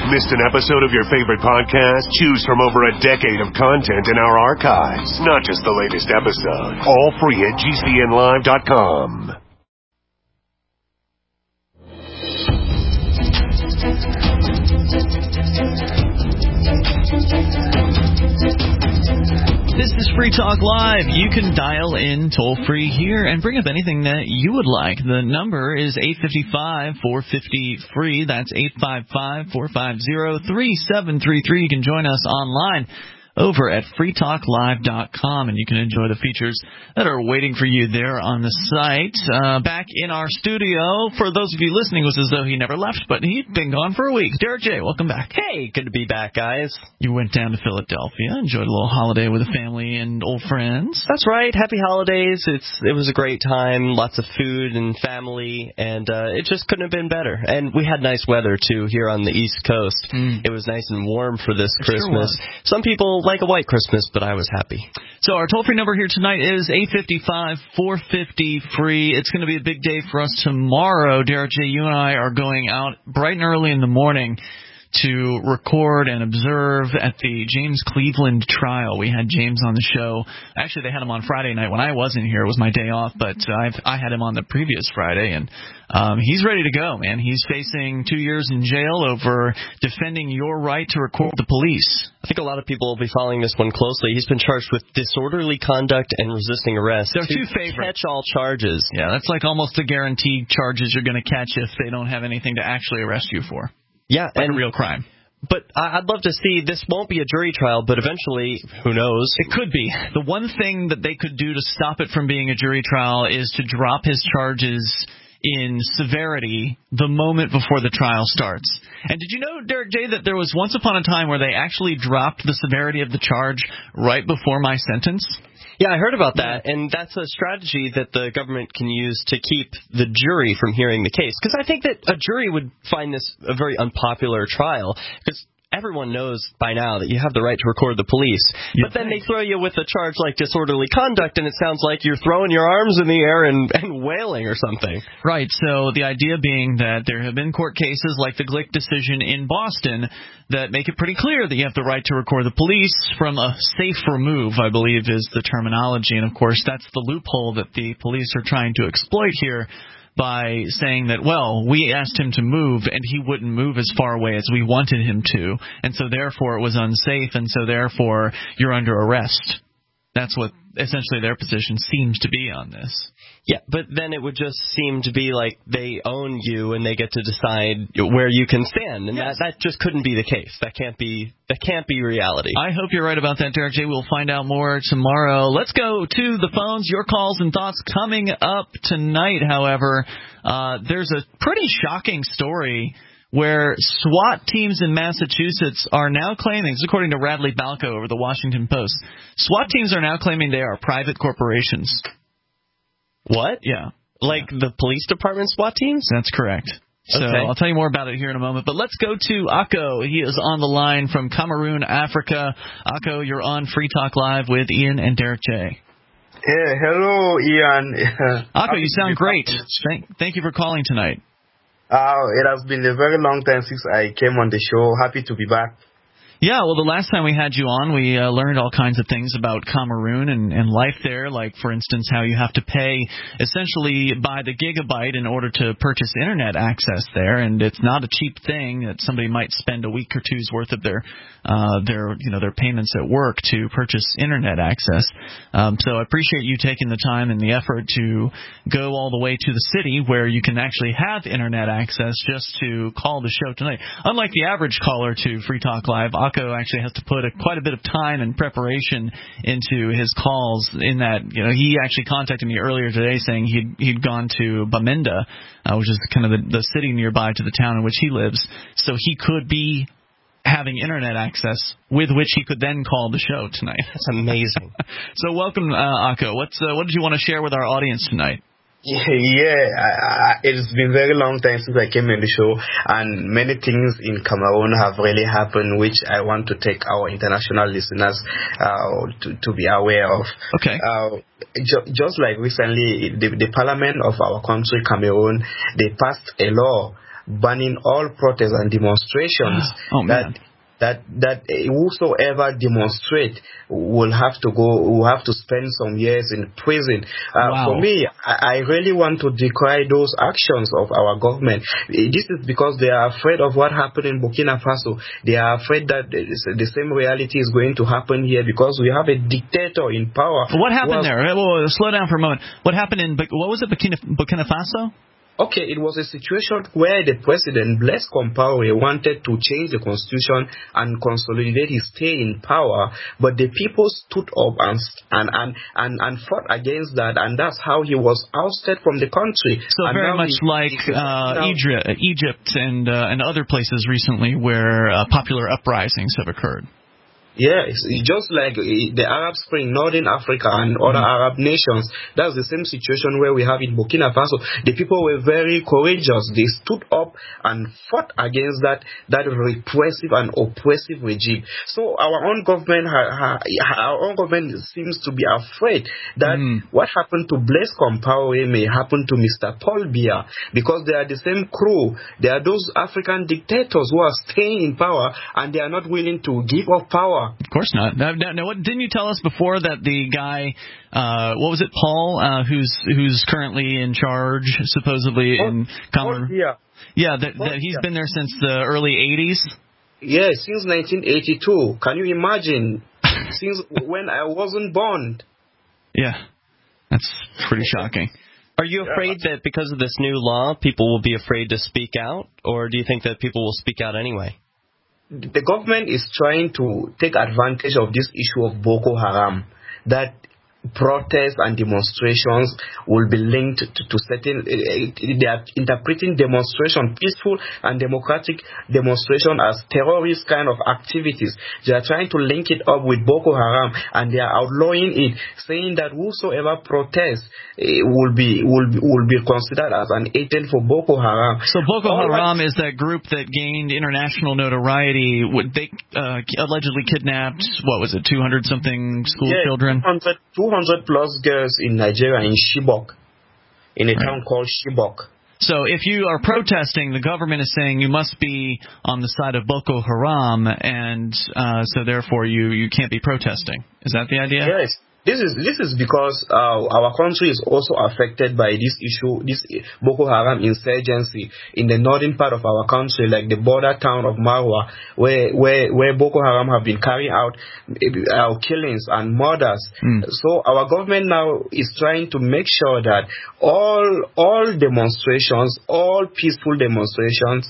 Missed an episode of your favorite podcast? Choose from over a decade of content in our archives, not just the latest episode. All free at GCNlive.com. This is Free Talk Live. You can dial in toll-free here and bring up anything that you would like. The number is 855-450-FREE. That's 855-450-3733. You can join us online over at freetalklive.com, and you can enjoy the features that are waiting for you there on the site. Back in our studio, for those of you listening, it was as though he never left, but he'd been gone for a week. Derek J., welcome back. Hey, good to be back, guys. You went down to Philadelphia, enjoyed a little holiday with the family and old friends. That's right. Happy holidays. It was a great time, lots of food and family, and it just couldn't have been better. And we had nice weather, too, here on the East Coast. It was nice and warm for this Christmas. Sure. Some people like a white Christmas, but I was happy. So our toll-free number here tonight is 855-450-FREE. It's going to be a big day for us tomorrow. Derek J., you and I are going out bright and early in the morning to record and observe at the James Cleveland trial. We had James on the show. Actually, they had him on Friday night when I wasn't here. It was my day off, but I had him on the previous Friday, and he's ready to go, man. He's facing 2 years in jail over defending your right to record the police. I think a lot of people will be following this one closely. He's been charged with disorderly conduct and resisting arrest. They're two favorite catch-all charges. Yeah, that's like almost a guaranteed charges you're going to catch if they don't have anything to actually arrest you for. Yeah, like a real crime. But I'd love to see, this won't be a jury trial, but eventually, who knows? It could be. The one thing that they could do to stop it from being a jury trial is to drop his charges in severity the moment before the trial starts. And did you know, Derek J., that there was once upon a time where they actually dropped the severity of the charge right before my sentence? Yeah, I heard about that, and that's a strategy that the government can use to keep the jury from hearing the case. Because I think that a jury would find this a very unpopular trial, because everyone knows by now that you have the right to record the police. But then they throw you with a charge like disorderly conduct, and it sounds like you're throwing your arms in the air and wailing or something. Right, so the idea being that there have been court cases like the Glick decision in Boston that make it pretty clear that you have the right to record the police from a safe remove, I believe is the terminology. And, of course, that's the loophole that the police are trying to exploit here, by saying that, well, we asked him to move, and he wouldn't move as far away as we wanted him to, and so therefore it was unsafe, and so therefore you're under arrest. That's what essentially their position seems to be on this. Yeah, but then it would just seem to be like they own you and they get to decide where you can stand, and that just couldn't be the case. That can't be reality. I hope you're right about that, Derek J. We'll find out more tomorrow. Let's go to the phones. Your calls and thoughts coming up tonight, however. There's a pretty shocking story where SWAT teams in Massachusetts are now claiming, this is according to Radley Balco over the Washington Post, SWAT teams are now claiming they are private corporations. What? Yeah. Like the police department SWAT teams? That's correct. So okay. I'll tell you more about it here in a moment. But let's go to Akko. He is on the line from Cameroon, Africa. Akko, you're on Free Talk Live with Ian and Derek J. Hey, hello, Ian. Akko, you sound great. Thank you for calling tonight. It has been a very long time since I came on the show. Happy to be back. Yeah, well, the last time we had you on, we learned all kinds of things about Cameroon and life there, like, for instance, how you have to pay essentially by the gigabyte in order to purchase Internet access there, and it's not a cheap thing that somebody might spend a week or two's worth of their payments at work to purchase Internet access. So I appreciate you taking the time and the effort to go all the way to the city where you can actually have Internet access just to call the show tonight. Unlike the average caller to Free Talk Live, Akko actually has to put quite a bit of time and preparation into his calls, in that, he actually contacted me earlier today saying he'd gone to Bamenda, which is kind of the city nearby to the town in which he lives, so he could be having Internet access with which he could then call the show tonight. That's amazing. So welcome, Akko. What did you want to share with our audience tonight? Yeah, it's been a very long time since I came on the show, and many things in Cameroon have really happened, which I want to take our international listeners to be aware of. Okay. Just like recently, the parliament of our country, Cameroon, they passed a law banning all protests and demonstrations. That whosoever demonstrate will have to spend some years in prison. For me, I really want to decry those actions of our government. This is because they are afraid of what happened in Burkina Faso. They are afraid that the same reality is going to happen here because we have a dictator in power. What happened there? Slow down for a moment. What happened in what was it, Burkina Faso? Okay, it was a situation where the president, Blaise Compaoré, wanted to change the constitution and consolidate his stay in power, but the people stood up and fought against that, and that's how he was ousted from the country. So and very much like Egypt and other places recently where popular uprisings have occurred. Yes, just like the Arab Spring, Northern Africa and other Arab nations, that's the same situation where we have in Burkina Faso. The people were very courageous. They stood up and fought against that repressive and oppressive regime. So our own government seems to be afraid that what happened to Blaise Compaoré may happen to Mr. Paul Biya, because they are the same crew. They are those African dictators who are staying in power and they are not willing to give up power. Of course not. Now, what didn't you tell us before that the guy, what was it, Paul, who's currently in charge supposedly in Cameroon? That he's been there since the early 80s. Yeah, since 1982. Can you imagine? Since when I wasn't born. Yeah, that's pretty shocking. Are you afraid that because of this new law, people will be afraid to speak out, or do you think that people will speak out anyway? The government is trying to take advantage of this issue of Boko Haram, that protests and demonstrations will be linked to certain, they are interpreting demonstration, peaceful and democratic demonstration, as terrorist kind of activities. They are trying to link it up with Boko Haram, and they are outlawing it, saying that whosoever protests will be considered as an agent for Boko Haram. So Boko Haram is that group that gained international notoriety. They allegedly kidnapped, what was it, 200-something school children? 200 plus girls in Nigeria, in Chibok, in a town called Chibok. So if you are protesting, the government is saying you must be on the side of Boko Haram, and so therefore you can't be protesting. Is that the idea? Yes. This is because our country is also affected by this issue, this Boko Haram insurgency in the northern part of our country, like the border town of Marwa, where Boko Haram have been carrying out killings and murders. So our government now is trying to make sure that all demonstrations, all peaceful demonstrations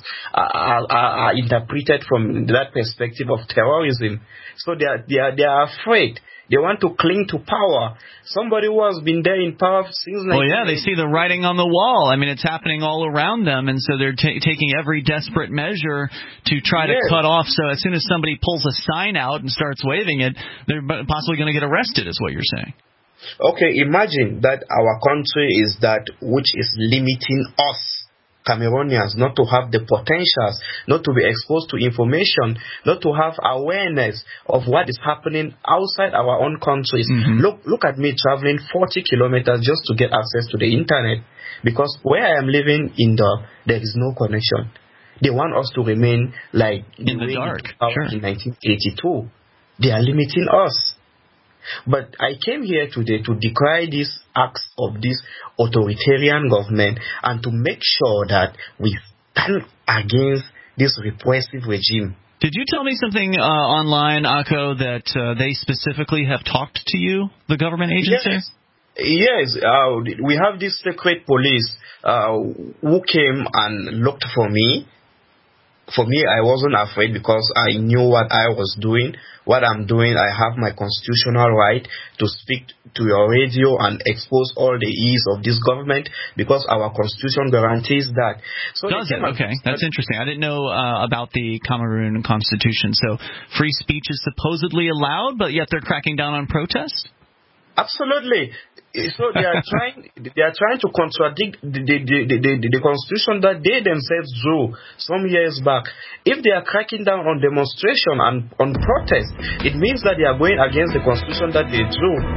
are interpreted from that perspective of terrorism. So they are afraid. They want to cling to power. Somebody who has been there in power since 1980. Well, yeah, they see the writing on the wall. I mean, it's happening all around them, and so they're taking every desperate measure to try to cut off. So as soon as somebody pulls a sign out and starts waving it, they're possibly going to get arrested, is what you're saying. Okay, imagine that our country is that which is limiting us, Cameroonians, not to have the potentials, not to be exposed to information, not to have awareness of what is happening outside our own countries. Look at me traveling 40 kilometers just to get access to the internet, because where I am living there is no connection. They want us to remain like in the dark. In 1982. They are limiting us. But I came here today to decry these acts of this authoritarian government and to make sure that we stand against this repressive regime. Did you tell me something online, Ako, that they specifically have talked to you, the government agencies? Yes. We have this secret police who came and looked for me. For me, I wasn't afraid because I knew what I was doing. What I'm doing, I have my constitutional right to speak to your radio and expose all the ills of this government because our constitution guarantees that. So does it? Okay, that's interesting. I didn't know about the Cameroon constitution. So free speech is supposedly allowed, but yet they're cracking down on protest? Absolutely. So they are trying to contradict the constitution that they themselves drew some years back. If they are cracking down on demonstration and on protest, it means that they are going against the constitution that they drew.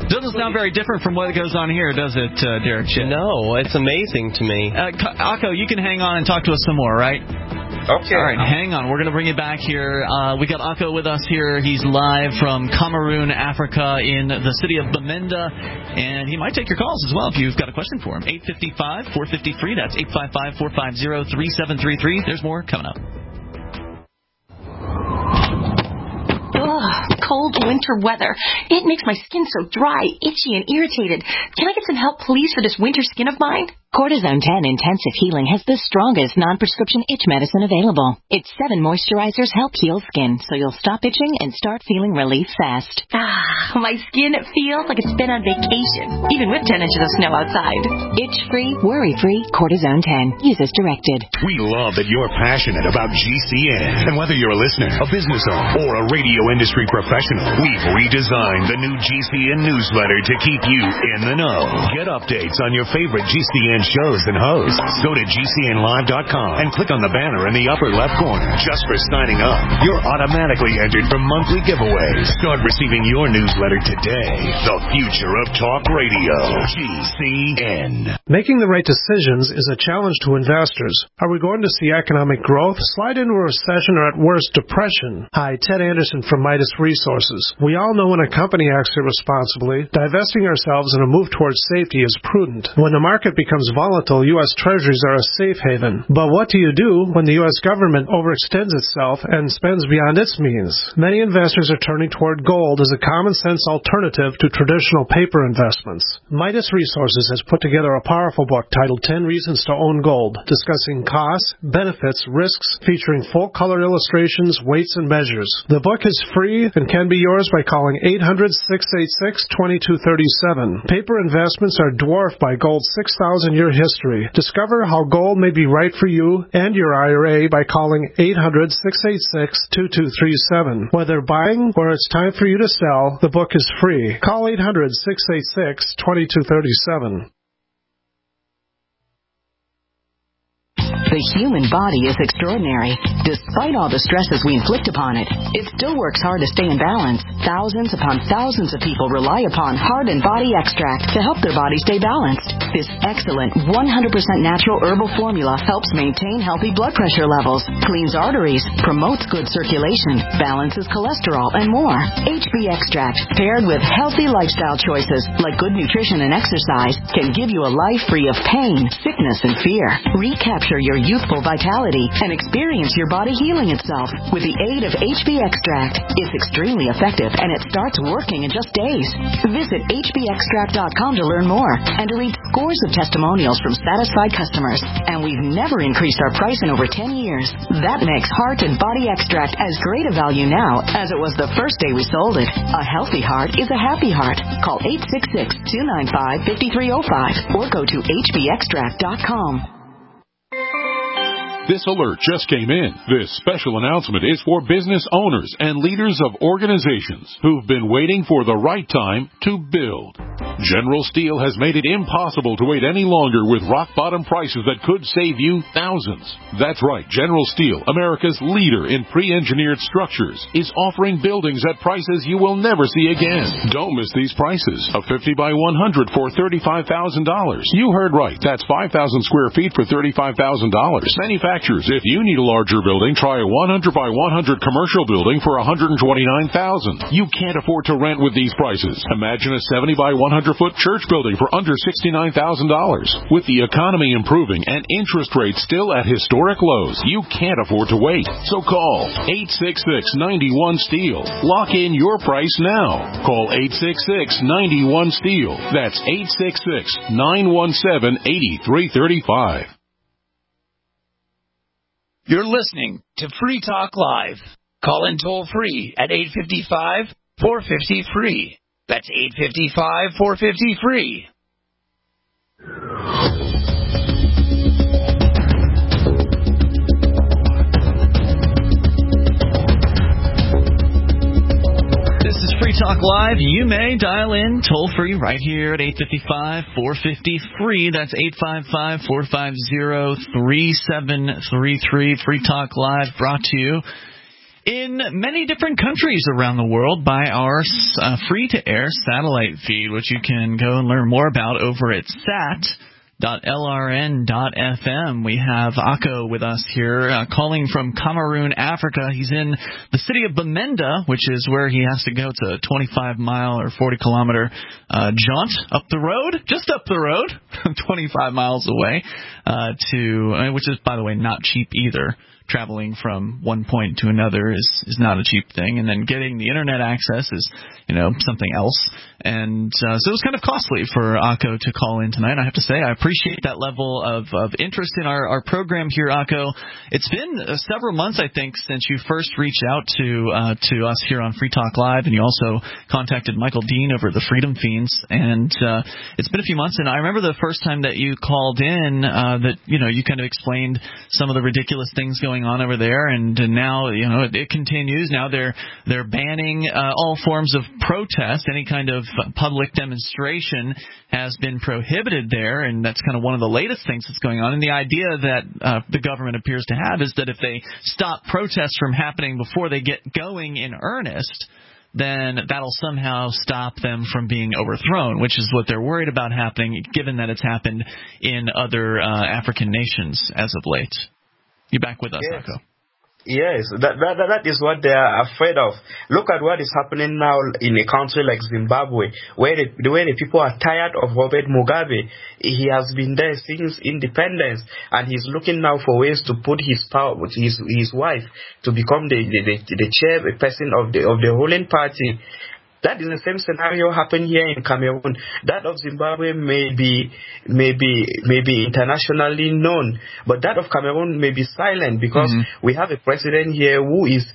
Doesn't sound very different from what goes on here, does it, Derek? No, it's amazing to me. Akko, you can hang on and talk to us some more, right? Okay. All right, hang on. We're going to bring you back here. We got Akko with us here. He's live from Cameroon, Africa, in the city of Bamenda, and he might take your calls as well if you've got a question for him. 855-450-FREE. That's 855-450-3733. There's more coming up. Ugh, cold winter weather. It makes my skin so dry, itchy, and irritated. Can I get some help, please, for this winter skin of mine? Cortisone 10 Intensive Healing has the strongest non-prescription itch medicine available. Its 7 moisturizers help heal skin, so you'll stop itching and start feeling relief fast. My skin feels like it's been on vacation, even with 10 inches of snow outside. Itch-free, worry-free, Cortisone 10. Use as directed. We love that you're passionate about GCN. And whether you're a listener, a business owner, or a radio industry professional, we've redesigned the new GCN newsletter to keep you in the know. Get updates on your favorite GCN shows and hosts. Go to GCNlive.com and click on the banner in the upper left corner. Just for signing up, you're automatically entered for monthly giveaways. Start receiving your newsletter today. The future of talk radio. GCN. Making the right decisions is a challenge to investors. Are we going to see economic growth, slide into a recession, or at worst, depression? Hi, Ted Anderson from Midas Resources. We all know when a company acts irresponsibly, divesting ourselves in a move towards safety is prudent. When the market becomes volatile, U.S. Treasuries are a safe haven. But what do you do when the U.S. government overextends itself and spends beyond its means? Many investors are turning toward gold as a common-sense alternative to traditional paper investments. Midas Resources has put together a powerful book titled 10 Reasons to Own Gold, discussing costs, benefits, risks, featuring full-color illustrations, weights, and measures. The book is free and can be yours by calling 800-686-2237. Paper investments are dwarfed by gold's 6,000-year history. Discover how gold may be right for you and your IRA by calling 800-686-2237. Whether buying or it's time for you to sell, the book is free. Call 800-686-2237. The human body is extraordinary. Despite all the stresses we inflict upon it, it still works hard to stay in balance. Thousands upon thousands of people rely upon Heart and Body Extract to help their body stay balanced. This excellent 100% natural herbal formula helps maintain healthy blood pressure levels, cleans arteries, promotes good circulation, balances cholesterol, and more. HB Extract, paired with healthy lifestyle choices like good nutrition and exercise, can give you a life free of pain, sickness, and fear. Recapture your youthful vitality and experience your body healing itself with the aid of HB Extract. It's extremely effective and it starts working in just days. Visit hbextract.com to learn more and to read scores of testimonials from satisfied customers. And we've never increased our price in over 10 years. That makes Heart and Body Extract as great a value now as it was the first day we sold it. A healthy heart is a happy heart. Call 866-295-5305 or go to hbextract.com. This alert just came in. This special announcement is for business owners and leaders of organizations who've been waiting for the right time to build. General Steel has made it impossible to wait any longer with rock-bottom prices that could save you thousands. That's right. General Steel, America's leader in pre-engineered structures, is offering buildings at prices you will never see again. Don't miss these prices. A 50 by 100 for $35,000. You heard right. That's 5,000 square feet for $35,000. Manufacturers, if you need a larger building, try a 100 by 100 commercial building for $129,000. You can't afford to rent with these prices. Imagine a 70 by 100-foot church building for under $69,000. With the economy improving and interest rates still at historic lows, you can't afford to wait. So call 866-91-STEEL. Lock in your price now. Call 866-91-STEEL. That's 866-917-8335. You're listening to Free Talk Live. Call in toll free at 855-450-FREE. That's 855-450-FREE. This is Free Talk Live. You may dial in toll-free right here at 855-450-FREE. That's 855-450-3733. Free Talk Live brought to you in many different countries around the world by our free-to-air satellite feed, which you can go and learn more about over at sat.lrn.fm. We have Akko with us here, calling from Cameroon, Africa. He's in the city of Bamenda, which is where he has to go. It's a 25-mile or 40-kilometer jaunt up the road, just up the road, 25 miles away, which is, by the way, not cheap either. Traveling from one point to another is not a cheap thing, and then getting the internet access is, something else. And so it was kind of costly for Akko to call in tonight. I have to say, I appreciate that level of interest in our program here, Akko. It's been several months, I think, since you first reached out to us here on Free Talk Live, and you also contacted Michael Dean over the Freedom Fiends. And it's been a few months, and I remember the first time that you called in, that you kind of explained some of the ridiculous things going on over there, and now it continues. Now they're banning all forms of protest. Any kind of public demonstration has been prohibited there, and that's kind of one of the latest things that's going on. And the idea that the government appears to have is that if they stop protests from happening before they get going in earnest, then that'll somehow stop them from being overthrown, which is what they're worried about happening, given that it's happened in other African nations as of late. You back with us, Akko? Yes, that is what they are afraid of. Look at what is happening now in a country like Zimbabwe, where the people are tired of Robert Mugabe. He has been there since independence, and he's looking now for ways to put his power with his wife to become the chairperson of the ruling party. That is the same scenario happened here in Cameroon. That of Zimbabwe may be internationally known, but that of Cameroon may be silent because we have a president here who has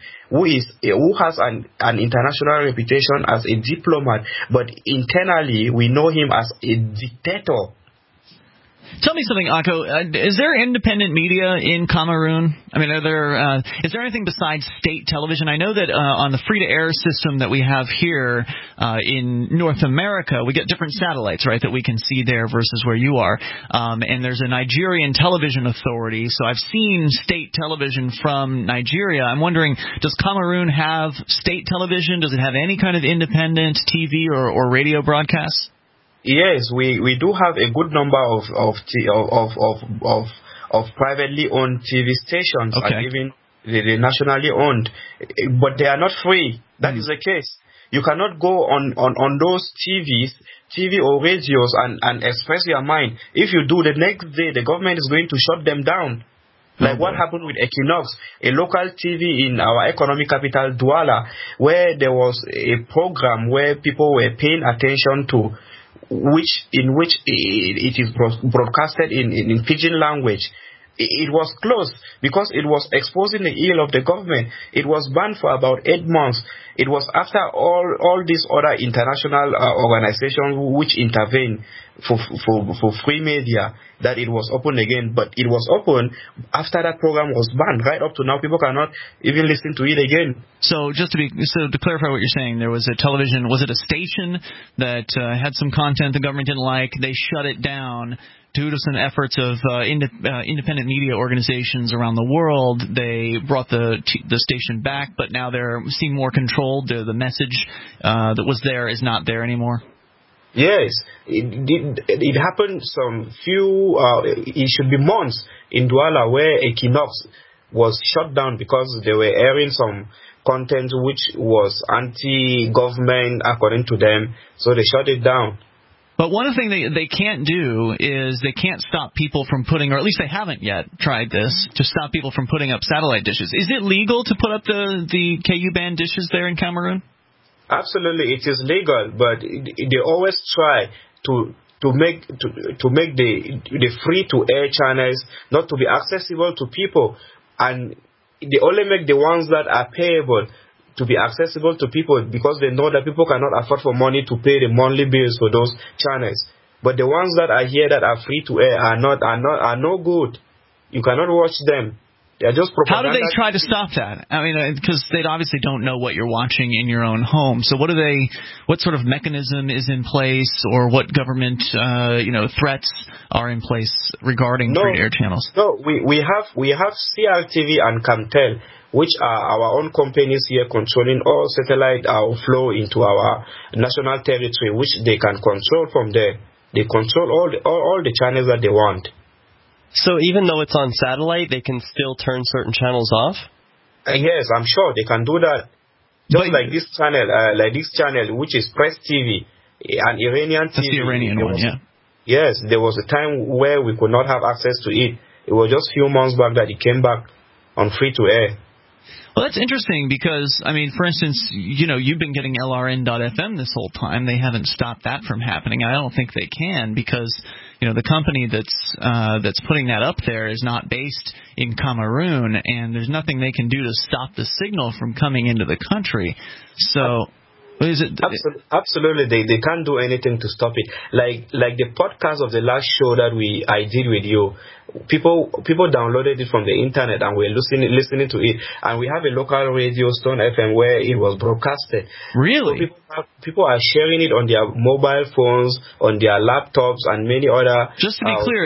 an international reputation as a diplomat, but internally we know him as a dictator. Tell me something, Akko. Is there independent media in Cameroon? I mean, is there anything besides state television? I know that on the free-to-air system that we have here in North America, we get different satellites, right, that we can see there versus where you are. And there's a Nigerian television authority, so I've seen state television from Nigeria. I'm wondering, does Cameroon have state television? Does it have any kind of independent TV or radio broadcasts? Yes, we do have a good number of privately owned TV stations, and even the nationally owned, but they are not free. That is the case. You cannot go on those TV or radios and express your mind. If you do, the next day the government is going to shut them down. Like what happened with Equinox, a local TV in our economic capital, Douala, where there was a program where people were paying attention to, in which it is broadcasted in pidgin language. It was closed because it was exposing the ill of the government. It was banned for about 8 months. It was after all these other international organizations which intervened for free media that it was open again. But it was open after that program was banned. Right up to now, people cannot even listen to it again. So to clarify what you're saying, there was a television, was it a station that had some content the government didn't like? They shut it down. Due to some efforts of independent media organizations around the world, they brought the station back, but now they seem more controlled. The message that was there is not there anymore. Yes, it happened it should be months in Douala where Equinox was shut down because they were airing some content which was anti-government according to them, so they shut it down. But one thing they can't do is they can't stop people from putting, or at least they haven't yet tried this, to stop people from putting up satellite dishes. Is it legal to put up the KU band dishes there in Cameroon? Absolutely, it is legal, but they always try to make the free-to-air channels not to be accessible to people, and they only make the ones that are payable to be accessible to people because they know that people cannot afford for money to pay the monthly bills for those channels. But the ones that are here that are free to air are no good. You cannot watch them. They are just propaganda. How do they try to stop that? I mean, because they obviously don't know what you're watching in your own home. So what sort of mechanism is in place, or what government threats are in place regarding free to air channels? No, we have CRTV and Camtel, which are our own companies here controlling all satellite flow into our national territory, which they can control from there. They control all the channels that they want. So even though it's on satellite, they can still turn certain channels off? Yes, I'm sure they can do that. Just like this channel, which is Press TV, an Iranian TV. That's the Iranian one, yeah. Yes, there was a time where we could not have access to it. It was just a few months back that it came back on free-to-air. Well, that's interesting because, I mean, for instance, you've been getting LRN.FM this whole time. They haven't stopped that from happening. I don't think they can because, the company that's putting that up there is not based in Cameroon, and there's nothing they can do to stop the signal from coming into the country. So... Is it? Absolutely, they can't do anything to stop it. Like the podcast of the last show that I did with you, people downloaded it from the internet and were listening to it. And we have a local radio, Stone FM, where it was broadcasted. Really? So people are sharing it on their mobile phones, on their laptops, and many other. Just to be clear,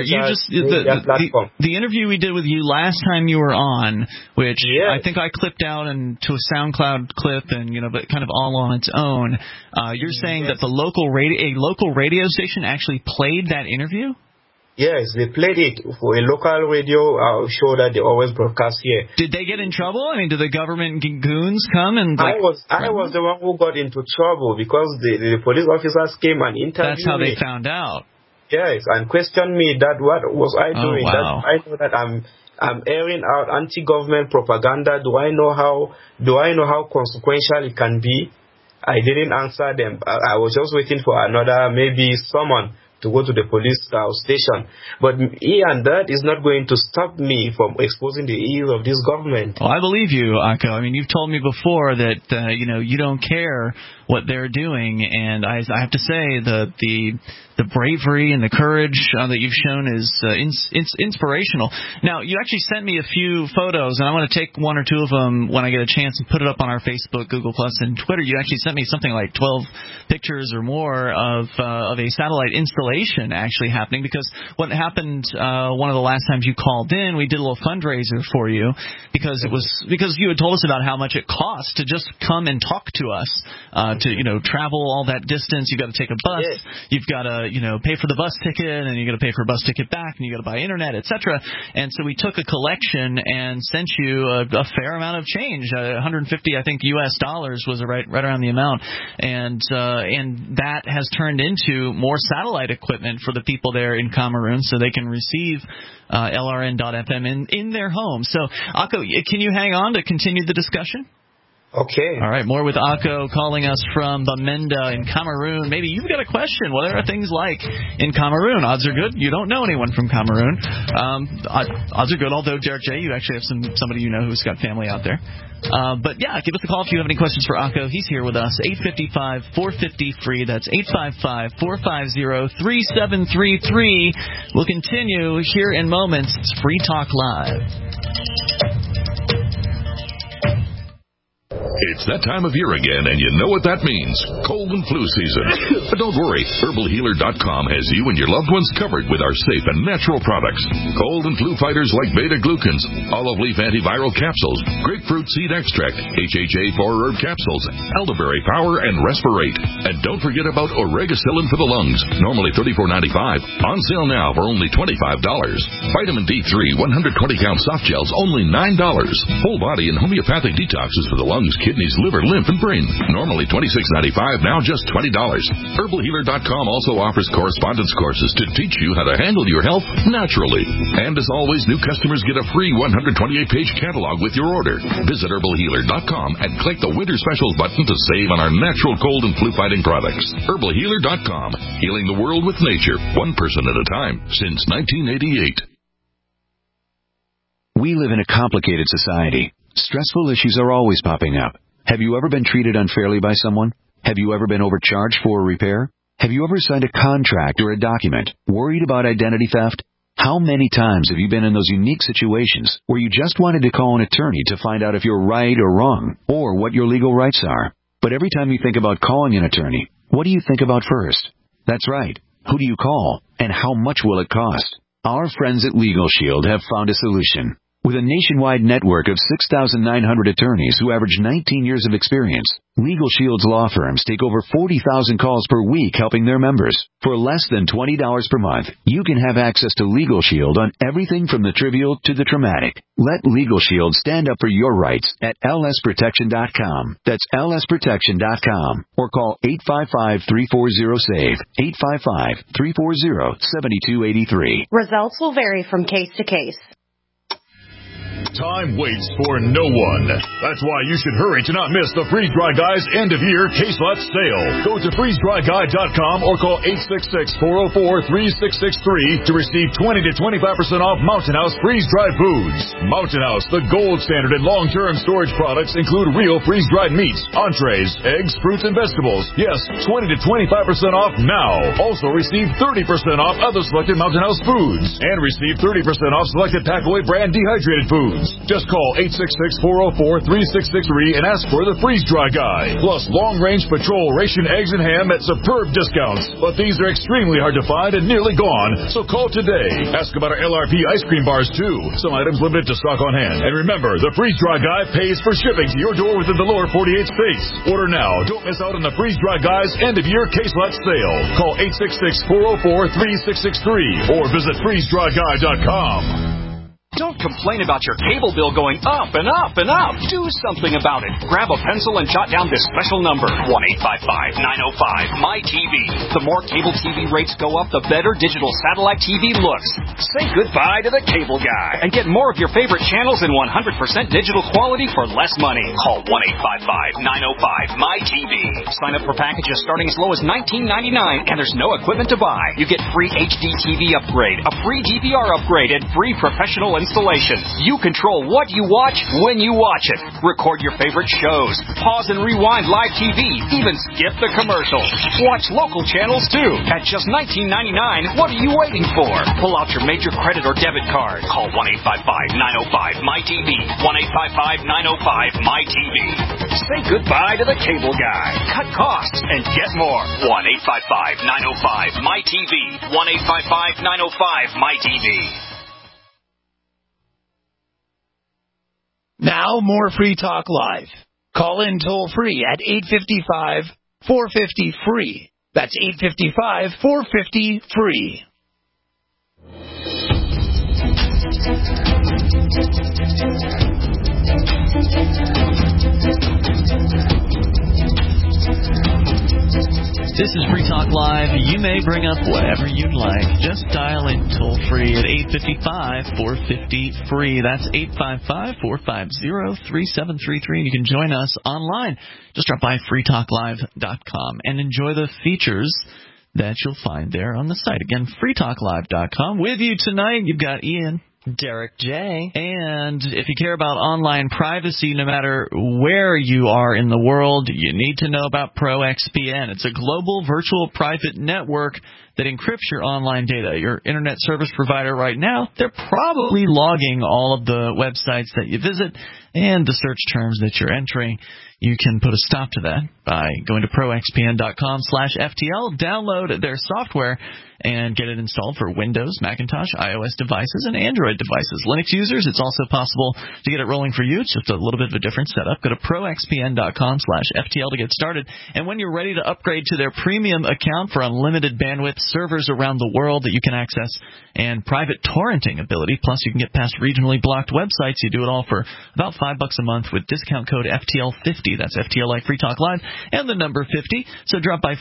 the interview we did with you last time you were on, which I think I clipped out into a SoundCloud clip, and but kind of all on its own. You're saying that a local radio station actually played that interview? Yes, they played it for a local radio show that they always broadcast here. Did they get in trouble? I mean, did the government goons come and? I was the one who got into trouble because the police officers came and interviewed me. That's how they found out. Yes, and questioned me that what was I doing? Wow. I know that I'm airing out anti-government propaganda. Do I know how consequential it can be? I didn't answer them. I was just waiting for maybe someone to go to the police station. But that is not going to stop me from exposing the evil of this government. Well, I believe you, Ako. I mean, you've told me before that you don't care what they're doing, and I have to say the bravery and the courage that you've shown is inspirational. Now, you actually sent me a few photos, and I want to take one or two of them when I get a chance and put it up on our Facebook, Google+, and Twitter. You actually sent me something like 12 pictures or more of a satellite installation actually happening, because what happened one of the last times you called in, we did a little fundraiser for you because you had told us about how much it costs to just come and talk to us, to travel all that distance. You've got to take a bus. Yes. You've got to pay for the bus ticket, and you got to pay for a bus ticket back, and you got to buy internet, etc. And so we took a collection and sent you a fair amount of change, 150, I think, U.S. dollars was right around the amount, and that has turned into more satellite equipment for the people there in Cameroon, so they can receive LRN.FM in their home. So, Ako, can you hang on to continue the discussion? Okay. All right, more with Ako calling us from Bamenda in Cameroon. Maybe you've got a question. What are things like in Cameroon? Odds are good you don't know anyone from Cameroon. Odds are good, although, Derek J., you actually have somebody you know who's got family out there. But, yeah, give us a call if you have any questions for Ako. He's here with us, 855-450-FREE. That's 855-450-3733. We'll continue here in moments. It's Free Talk Live. It's that time of year again, and you know what that means. Cold and flu season. But don't worry, HerbalHealer.com has you and your loved ones covered with our safe and natural products. Cold and flu fighters like beta-glucans, olive leaf antiviral capsules, grapefruit seed extract, HHA 4-herb capsules, elderberry power, and Respirate. And don't forget about Oregacillin for the lungs, normally $34.95. On sale now for only $25. Vitamin D3 120-count soft gels, only $9. Whole body and homeopathic detoxes for the lungs, kidneys, liver, lymph, and brain. Normally $26.95, now just $20. HerbalHealer.com also offers correspondence courses to teach you how to handle your health naturally. And as always, new customers get a free 128-page catalog with your order. Visit HerbalHealer.com and click the Winter Specials button to save on our natural cold and flu-fighting products. HerbalHealer.com, healing the world with nature, one person at a time, since 1988. We live in a complicated society. Stressful issues are always popping up. Have you ever been treated unfairly by someone? Have you ever been overcharged for a repair? Have you ever signed a contract or a document worried about identity theft? How many times have you been in those unique situations where you just wanted to call an attorney to find out if you're right or wrong, or what your legal rights are? But every time you think about calling an attorney, what do you think about first? That's right. Who do you call, and how much will it cost? Our friends at Legal Shield have found a solution. With a nationwide network of 6,900 attorneys who average 19 years of experience, Legal Shield's law firms take over 40,000 calls per week helping their members. For less than $20 per month, you can have access to Legal Shield on everything from the trivial to the traumatic. Let Legal Shield stand up for your rights at lsprotection.com. That's lsprotection.com. Or call 855-340-SAVE, 855-340-7283. Results will vary from case to case. Time waits for no one. That's why you should hurry to not miss the Freeze Dry Guy's end-of-year case lot sale. Go to freezedryguy.com or call 866-404-3663 to receive 20 to 25% off Mountain House freeze-dried foods. Mountain House, the gold standard in long-term storage products, include real freeze-dried meats, entrees, eggs, fruits, and vegetables. Yes, 20 to 25% off now. Also receive 30% off other selected Mountain House foods and receive 30% off selected Packaway brand dehydrated foods. Just call 866-404-3663 and ask for the Freeze Dry Guy. Plus long-range patrol ration eggs and ham at superb discounts. But these are extremely hard to find and nearly gone, so call today. Ask about our LRP ice cream bars too. Some items limited to stock on hand. And remember, the Freeze Dry Guy pays for shipping to your door within the lower 48 states. Order now. Don't miss out on the Freeze Dry Guy's end-of-year case lot sale. Call 866-404-3663 or visit freezedryguy.com. Don't complain about your cable bill going up and up and up. Do something about it. Grab a pencil and jot down this special number, 1-855-905-MY-TV. The more cable TV rates go up, the better digital satellite TV looks. Say goodbye to the cable guy and get more of your favorite channels in 100% digital quality for less money. Call 1-855-905-MY-TV. Sign up for packages starting as low as $19.99, and there's no equipment to buy. You get free HD TV upgrade, a free DVR upgrade, and free professional installation. You control what you watch when you watch it. Record your favorite shows. Pause and rewind live TV. Even skip the commercials. Watch local channels too. At just $19.99, what are you waiting for? Pull out your major credit or debit card. Call 1-855-905-MY-TV. 1-855-905-MY-TV. Say goodbye to the cable guy. Cut costs and get more. 1-855-905-MY-TV. 1-855-905-MY-TV. Now, more Free Talk Live. Call in toll-free at 855-450-FREE. That's 855-450-FREE. This is Free Talk Live. You may bring up whatever you'd like. Just dial in toll-free at 855-450-FREE. That's 855-450-3733. And you can join us online. Just drop by freetalklive.com and enjoy the features that you'll find there on the site. Again, freetalklive.com. With you tonight, you've got Ian. Derek J. And if you care about online privacy, no matter where you are in the world, you need to know about ProXPN. It's a global virtual private network that encrypts your online data. Your internet service provider right now, they're probably logging all of the websites that you visit and the search terms that you're entering. You can put a stop to that by going to proxpn.com/FTL, download their software, and get it installed for Windows, Macintosh, iOS devices, and Android devices. Linux users, it's also possible to get it rolling for you. It's just a little bit of a different setup. Go to proxpn.com/FTL to get started. And when you're ready to upgrade to their premium account for unlimited bandwidth, servers around the world that you can access, and private torrenting ability, plus you can get past regionally blocked websites, you do it all for about $5 a month with discount code FTL50. That's FTL like Free Talk Live and the number 50. So drop by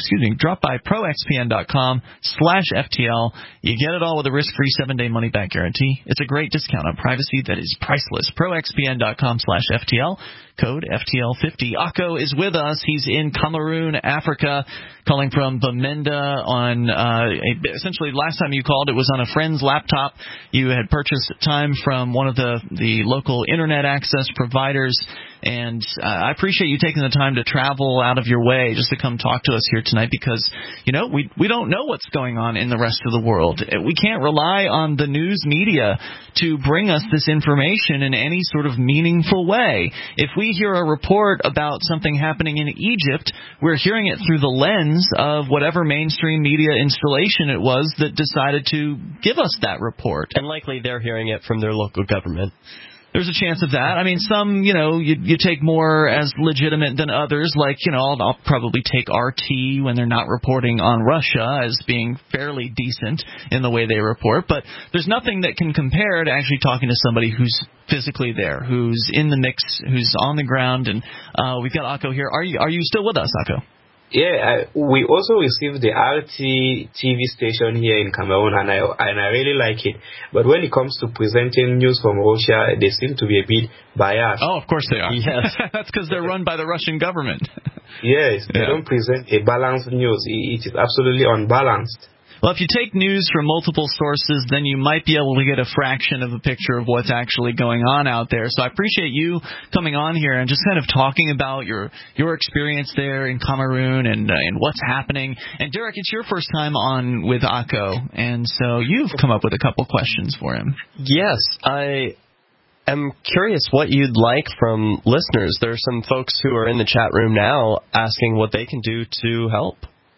proxpn.com/FTL. You get it all with a risk-free 7-day money-back guarantee. It's a great discount on privacy that is priceless. proxpn.com/FTL. Code FTL50. Akko is with us. He's in Cameroon, Africa, calling from Bamenda on essentially last time you called, it was on a friend's laptop. You had purchased time from one of the local internet access providers, And I appreciate you taking the time to travel out of your way just to come talk to us here tonight because, we don't know what's going on in the rest of the world. We can't rely on the news media to bring us this information in any sort of meaningful way. If we hear a report about something happening in Egypt, we're hearing it through the lens of whatever mainstream media installation it was that decided to give us that report. And likely they're hearing it from their local government. There's a chance of that. I mean, some, you take more as legitimate than others. Like, I'll probably take RT when they're not reporting on Russia as being fairly decent in the way they report. But there's nothing that can compare to actually talking to somebody who's physically there, who's in the mix, who's on the ground. And we've got Akko here. Are you still with us, Akko? Yeah, we also received the RT TV station here in Cameroon, and I really like it. But when it comes to presenting news from Russia, they seem to be a bit biased. Oh, of course they are. Yes. That's because they're run by the Russian government. Yes, they don't present a balanced news. It is absolutely unbalanced. Well, if you take news from multiple sources, then you might be able to get a fraction of a picture of what's actually going on out there. So I appreciate you coming on here and just kind of talking about your experience there in Cameroon and what's happening. And Derek, it's your first time on with Akko, and so you've come up with a couple questions for him. Yes, I'm curious what you'd like from listeners. There are some folks who are in the chat room now asking what they can do to help.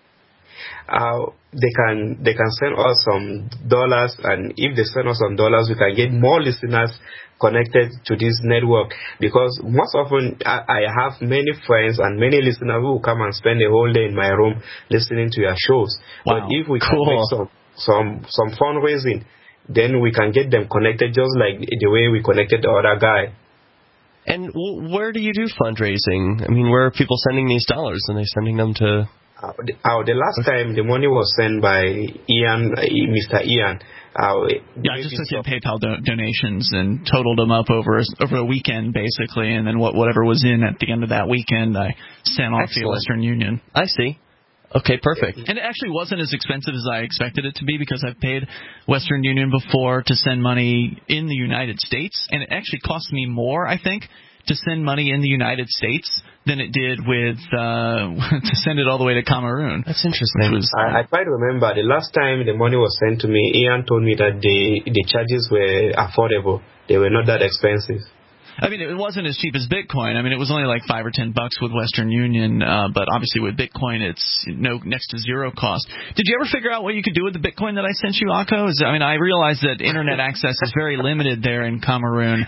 They can send us some dollars, and if they send us some dollars, we can get more listeners connected to this network. Because most often I have many friends and many listeners who come and spend a whole day in my room listening to your shows. Wow. But if we can make some fundraising, then we can get them connected just like the way we connected the other guy. And where do you do fundraising? I mean, where are people sending these dollars? Are they sending them to... The last time the money was sent by Ian, Mr. Ian. I just took in PayPal donations and totaled them up over a weekend, basically, and then whatever was in at the end of that weekend, I sent off to Western Union. I see. Okay, perfect. And it actually wasn't as expensive as I expected it to be because I've paid Western Union before to send money in the United States, and it actually cost me more, I think, to send money in the United States than it did with to send it all the way to Cameroon. That's interesting. I quite remember the last time the money was sent to me, Ian told me that the charges were affordable. They were not that expensive. I mean, it wasn't as cheap as Bitcoin. I mean, it was only like $5 or $10 with Western Union, but obviously with Bitcoin, it's next to zero cost. Did you ever figure out what you could do with the Bitcoin that I sent you, Akko? I realize that internet access is very limited there in Cameroon.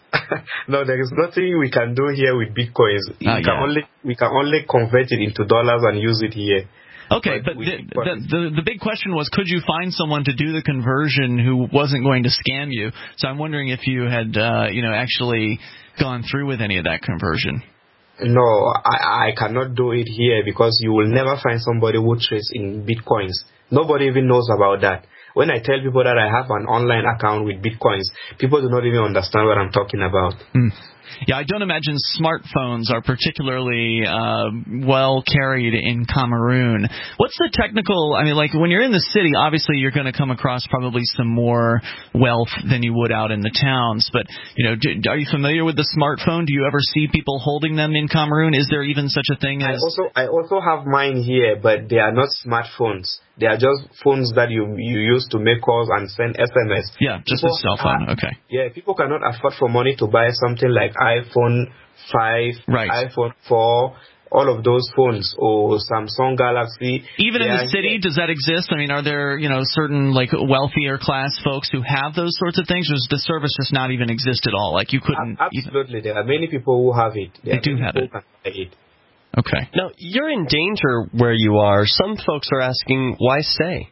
No, there is nothing we can do here with Bitcoins. We can only convert it into dollars and use it here. Okay, but the big question was, could you find someone to do the conversion who wasn't going to scam you? So I'm wondering if you had, actually gone through with any of that conversion. No, I cannot do it here because you will never find somebody who trades in Bitcoins. Nobody even knows about that. When I tell people that I have an online account with Bitcoins, people do not even understand what I'm talking about. Yeah, I don't imagine smartphones are particularly well carried in Cameroon. What's the technical, when you're in the city, obviously you're going to come across probably some more wealth than you would out in the towns. But, are you familiar with the smartphone? Do you ever see people holding them in Cameroon? Is there even such a thing as... I also have mine here, but they are not smartphones. They are just phones that you use to make calls and send SMS. Yeah, just a cell phone. Okay. Yeah, people cannot afford for money to buy something like iPhone 5, iPhone 4, all of those phones, or Samsung Galaxy. Even in the city, does that exist? Are there, certain wealthier class folks who have those sorts of things, or does the service just not even exist at all? You couldn't. Absolutely, there are many people who have it. They do have it. Okay. Now, you're in danger where you are. Some folks are asking, why stay?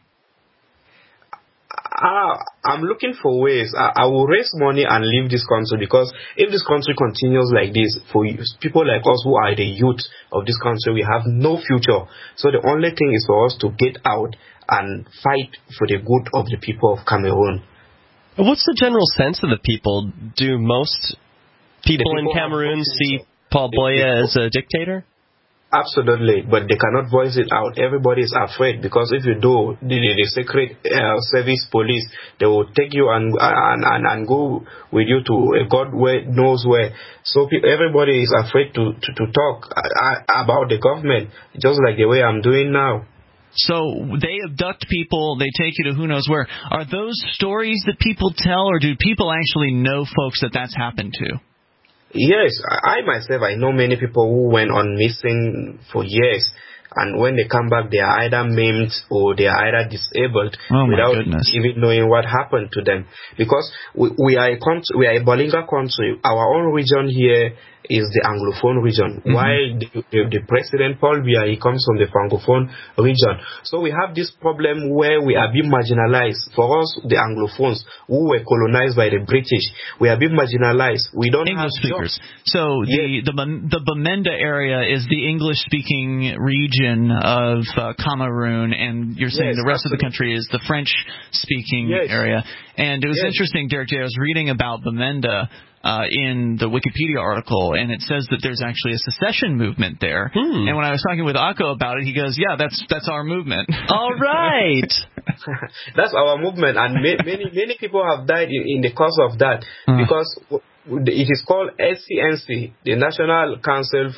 I'm looking for ways. I will raise money and leave this country, because if this country continues like this, for people like us who are the youth of this country, we have no future. So the only thing is for us to get out and fight for the good of the people of Cameroon. What's the general sense of the people? Do most people in Cameroon see Paul Biya as a dictator? Absolutely, but they cannot voice it out. Everybody is afraid because if you do, the Secret Service police, they will take you and go with you to God knows where. So everybody is afraid to talk about the government, just like the way I'm doing now. So they abduct people, they take you to who knows where. Are those stories that people tell, or do people actually know folks that that's happened to? Yes, I myself, I know many people who went on missing for years, and when they come back, they are either maimed or they are either disabled without even knowing what happened to them. Because we are a bilingual country. Our own region here is the Anglophone region, while the President Paul Biya, he comes from the Francophone region. So we have this problem where we are being marginalized. For us, the Anglophones, who were colonized by the British, we are being marginalized. We don't English have speakers. Jobs. So the Bamenda area is the English-speaking region of Cameroon, and you're saying the rest of the country is the French-speaking area. And it was interesting, Derek J. I was reading about Bamenda in the Wikipedia article, and it says that there's actually a secession movement there. And when I was talking with Akko about it, he goes, "Yeah, that's our movement." All right. That's our movement, and many people have died in the course of that because it is called SCNC, the National Council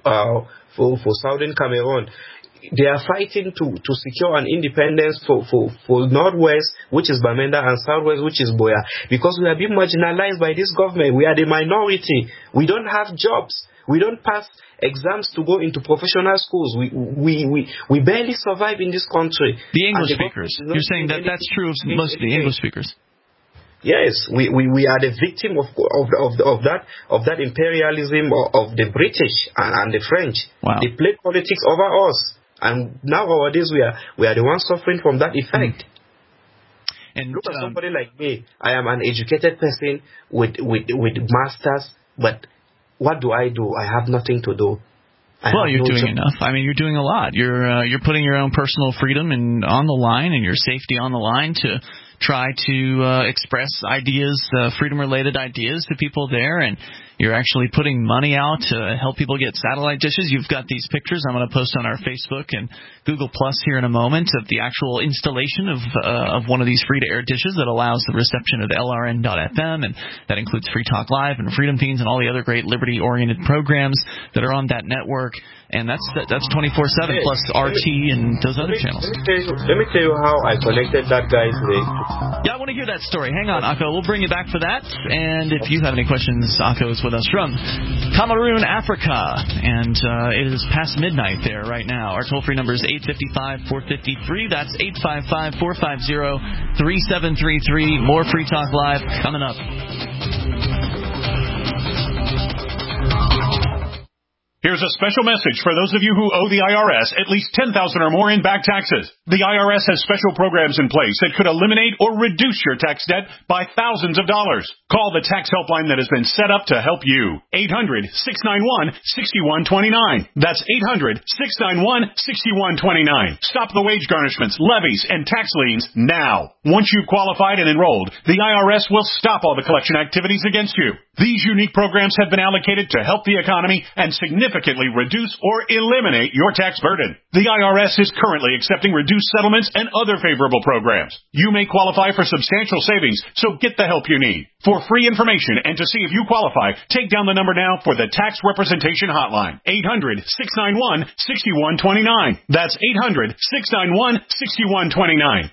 for Southern Cameroon. They are fighting to secure an independence for Northwest, which is Bamenda, and Southwest, which is Boya, because we are being marginalized by this government. We are the minority. We don't have jobs. We don't pass exams to go into professional schools. We barely survive in this country. The English speakers. You're saying that's true of most of the English speakers. Yes, we are the victim of that imperialism of the British and the French. Wow. They play politics over us. And nowadays we are the ones suffering from that effect. And look at somebody like me. I am an educated person with masters, but what do? I have nothing to do. Well, you're doing enough. I mean, you're doing a lot. You're putting your own personal freedom on the line and your safety on the line to try to express ideas, freedom-related ideas to people there, and you're actually putting money out to help people get satellite dishes. You've got these pictures I'm going to post on our Facebook and Google Plus here in a moment of the actual installation of one of these free-to-air dishes that allows the reception of LRN.FM, and that includes Free Talk Live and Freedom Feens and all the other great liberty-oriented programs that are on that network. And that's 24/7 plus RT and those other channels. Let me tell you how I connected that guy today. Yeah, I want to hear that story. Hang on, Akko. We'll bring you back for that. And if you have any questions, Akko is with us from Cameroon, Africa. And it is past midnight there right now. Our toll-free number is 855-453. That's 855-450-3733. More Free Talk Live coming up. Here's a special message for those of you who owe the IRS at least $10,000 or more in back taxes. The IRS has special programs in place that could eliminate or reduce your tax debt by thousands of dollars. Call the tax helpline that has been set up to help you. 800-691-6129. That's 800-691-6129. Stop the wage garnishments, levies, and tax liens now. Once you've qualified and enrolled, the IRS will stop all the collection activities against you. These unique programs have been allocated to help the economy and significantly reduce or eliminate your tax burden. The IRS is currently accepting reduced settlements and other favorable programs. You may qualify for substantial savings, so get the help you need. For free information and to see if you qualify, take down the number now for the Tax Representation Hotline. 800-691-6129. That's 800-691-6129.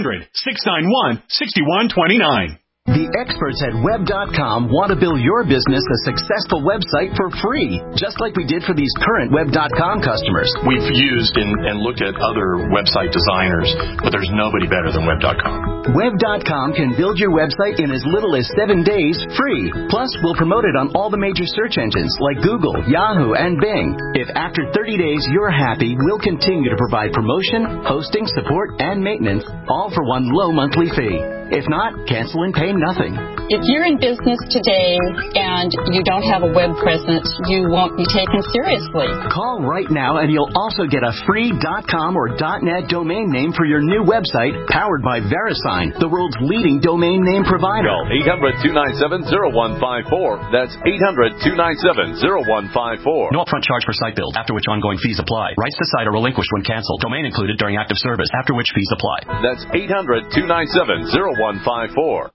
800-691-6129. The experts at Web.com want to build your business a successful website for free, just like we did for these current Web.com customers. We've used and looked at other website designers, but there's nobody better than Web.com. Web.com can build your website in as little as 7 days free. Plus, we'll promote it on all the major search engines like Google, Yahoo, and Bing. If after 30 days you're happy, we'll continue to provide promotion, hosting, support, and maintenance, all for one low monthly fee. If not, cancel and pay nothing. If you're in business today and you don't have a web presence, you won't be taken seriously. Call right now and you'll also get a free .com or .net domain name for your new website powered by VeriSign, the world's leading domain name provider. Call 800-297-0154. That's 800-297-0154. No upfront charge for site build, after which ongoing fees apply. Rights to site are relinquished when canceled. Domain included during active service, after which fees apply. That's 800-297-0154.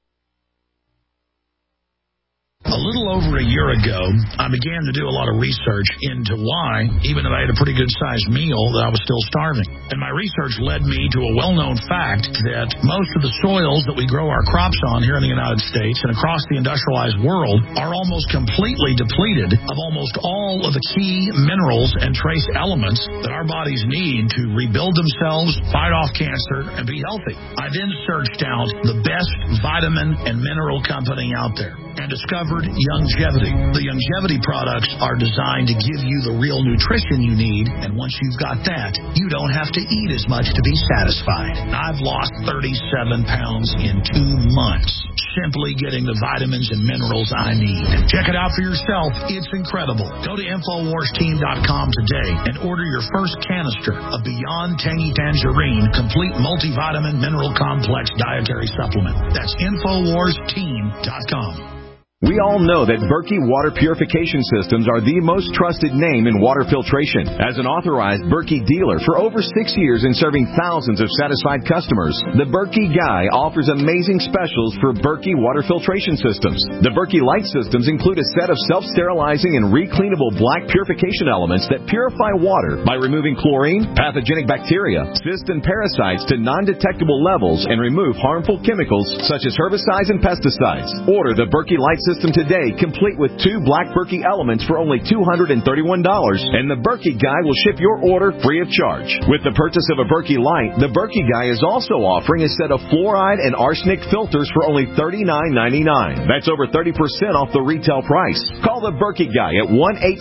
A little over a year ago, I began to do a lot of research into why, even though I had a pretty good-sized meal, that I was still starving. And my research led me to a well-known fact that most of the soils that we grow our crops on here in the United States and across the industrialized world are almost completely depleted of almost all of the key minerals and trace elements that our bodies need to rebuild themselves, fight off cancer, and be healthy. I then searched out the best vitamin and mineral company out there and discovered Youngevity. The Youngevity products are designed to give you the real nutrition you need, and once you've got that, you don't have to eat as much to be satisfied. I've lost 37 pounds in 2 months, simply getting the vitamins and minerals I need. Check it out for yourself. It's incredible. Go to InfoWarsTeam.com today and order your first canister of Beyond Tangy Tangerine Complete Multivitamin Mineral Complex Dietary Supplement. That's InfoWarsTeam.com. We all know that Berkey Water Purification Systems are the most trusted name in water filtration. As an authorized Berkey dealer for over 6 years and serving thousands of satisfied customers, the Berkey Guy offers amazing specials for Berkey Water Filtration Systems. The Berkey Light Systems include a set of self-sterilizing and recleanable black purification elements that purify water by removing chlorine, pathogenic bacteria, cysts, and parasites to non-detectable levels and remove harmful chemicals such as herbicides and pesticides. Order the Berkey Light System today, complete with 2 black Berkey elements for only $231, and the Berkey Guy will ship your order free of charge. With the purchase of a Berkey Light, the Berkey Guy is also offering a set of fluoride and arsenic filters for only $39.99. That's over 30% off the retail price. Call the Berkey Guy at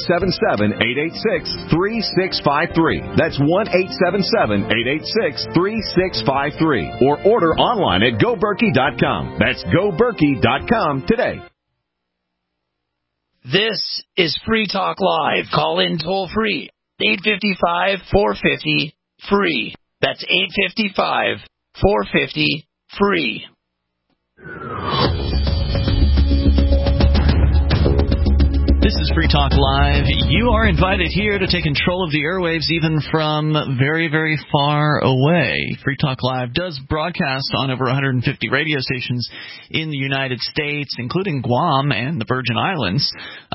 1-877-886-3653. That's 1-877-886-3653. Or order online at GoBerkey.com. That's GoBerkey.com today. This is Free Talk Live. Call in toll free. 855-450-FREE. That's 855-450-FREE. This is Free Talk Live. You are invited here to take control of the airwaves even from very, very far away. Free Talk Live does broadcast on over 150 radio stations in the United States, including Guam and the Virgin Islands.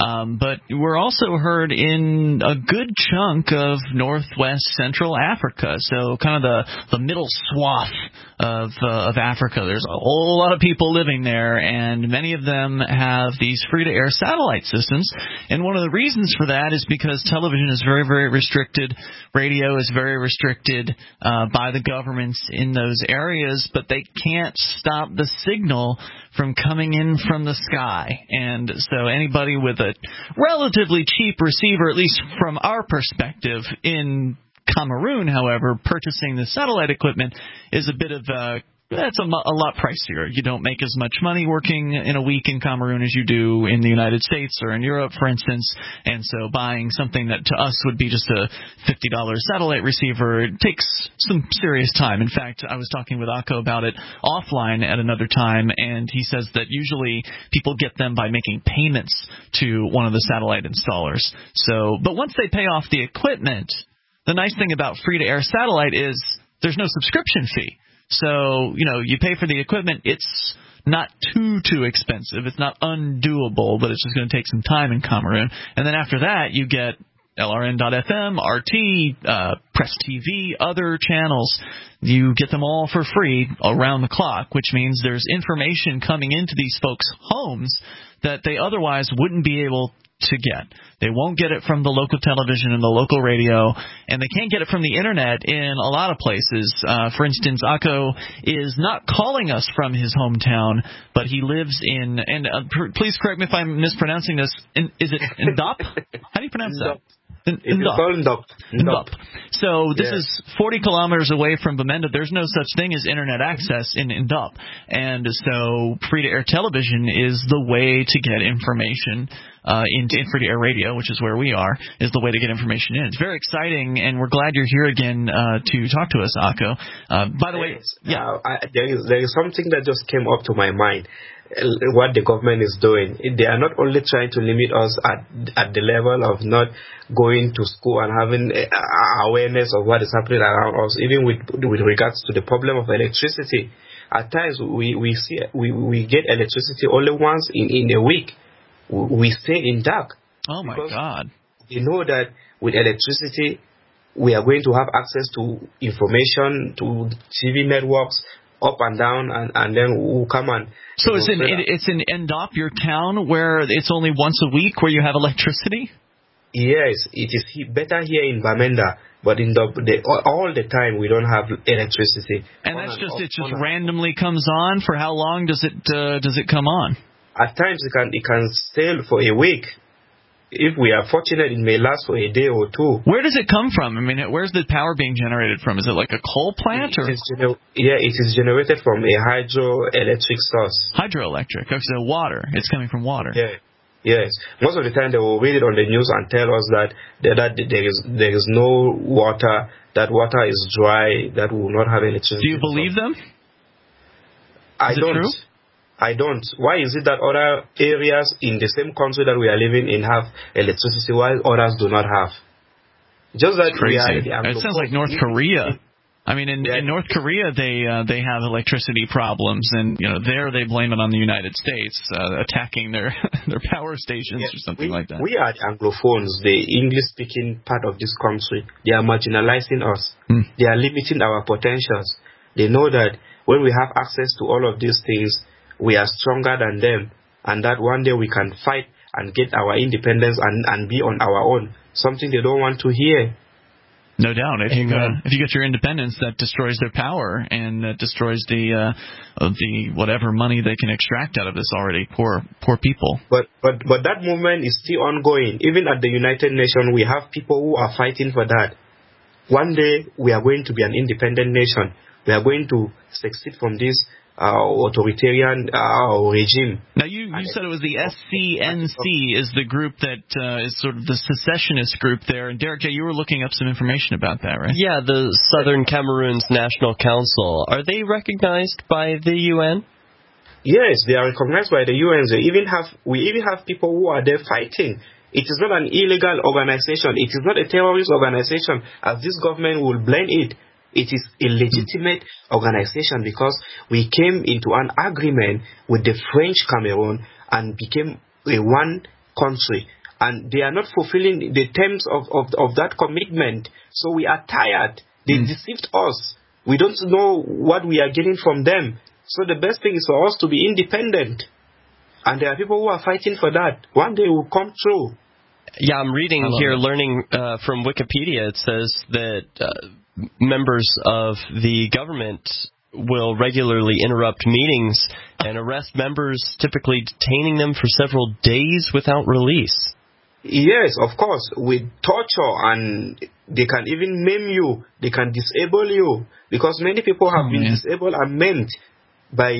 But we're also heard in a good chunk of northwest central Africa, so kind of the middle swath of Africa. There's a whole lot of people living there, and many of them have these free-to-air satellite systems. And one of the reasons for that is because television is very, very restricted. Radio is very restricted by the governments in those areas, but they can't stop the signal from coming in from the sky. And so anybody with a relatively cheap receiver, at least from our perspective, in Cameroon, however, purchasing the satellite equipment is a bit of that's a lot pricier. You don't make as much money working in a week in Cameroon as you do in the United States or in Europe, for instance. And so buying something that to us would be just a $50 satellite receiver, it takes some serious time. In fact, I was talking with Akko about it offline at another time, and he says that usually people get them by making payments to one of the satellite installers. So, but once they pay off the equipment, the nice thing about free-to-air satellite is there's no subscription fee. So, you pay for the equipment. It's not too expensive. It's not undoable, but it's just going to take some time in Cameroon. And then after that, you get LRN.FM, RT, Press TV, other channels. You get them all for free around the clock, which means there's information coming into these folks' homes that they otherwise wouldn't be able to get. They won't get it from the local television and the local radio, and they can't get it from the Internet in a lot of places. For instance, Akko is not calling us from his hometown, but he lives in, and please correct me if I'm mispronouncing this, is it Ndop? How do you pronounce that? It is called Ndop. So this is 40 kilometers away from Bamenda. There's no such thing as internet access in Ndop. And so free-to-air television is the way to get information in free-to-air radio, which is where we are, is the way to get information in. It's very exciting, and we're glad you're here again to talk to us, Ako. By the way, there is something that just came up to my mind. What the government is doing, they are not only trying to limit us at the level of not going to school and having awareness of what is happening around us, even with regards to the problem of electricity. At times we get electricity only once in a week. We stay in dark. Oh my God! You know that with electricity, we are going to have access to information, to TV networks, up and down, and then we'll come and... So it's in Ndop, your town, where it's only once a week where you have electricity? Yes, it is better here in Bamenda, but in all the time we don't have electricity. And that's it just randomly comes on? For how long does it come on? At times it can stay for a week. If we are fortunate, it may last for a day or two. Where does it come from? I mean, where's the power being generated from? Is it like a coal plant? It is generated from a hydroelectric source. Hydroelectric. Okay, so water. It's coming from water. Yeah. Yes. Most of the time they will read it on the news and tell us that there is no water, that water is dry, that we will not have electricity. Do you believe them? I don't. True? I don't. Why is it that other areas in the same country that we are living in have electricity while others do not have? Just that crazy. It sounds like North Korea. I mean, in North Korea, they have electricity problems, and there they blame it on the United States attacking their power stations or something like that. We are the Anglophones, the English-speaking part of this country. They are marginalizing us. They are limiting our potentials. They know that when we have access to all of these things, we are stronger than them, and that one day we can fight and get our independence and be on our own. Something they don't want to hear. No doubt. If you get your independence, that destroys their power, and that destroys the whatever money they can extract out of this already poor people. But that movement is still ongoing. Even at the United Nations, we have people who are fighting for that. One day we are going to be an independent nation. We are going to succeed from this authoritarian regime. Now, you said it was the SCNC is the group that is sort of the secessionist group there. And Derek J., you were looking up some information about that, right? Yeah, the Southern Cameroon's National Council. Are they recognized by the UN? Yes, they are recognized by the UN. We even have people who are there fighting. It is not an illegal organization. It is not a terrorist organization, as this government will blame it. It is a legitimate organization because we came into an agreement with the French Cameroon and became a one country. And they are not fulfilling the terms of that commitment. So we are tired. They deceived us. We don't know what we are getting from them. So the best thing is for us to be independent. And there are people who are fighting for that. One day it will come true. Yeah, I'm reading here, learning from Wikipedia. It says that members of the government will regularly interrupt meetings and arrest members, typically detaining them for several days without release. Yes, of course, with torture, and they can even maim you. They can disable you, because many people have been disabled and maimed by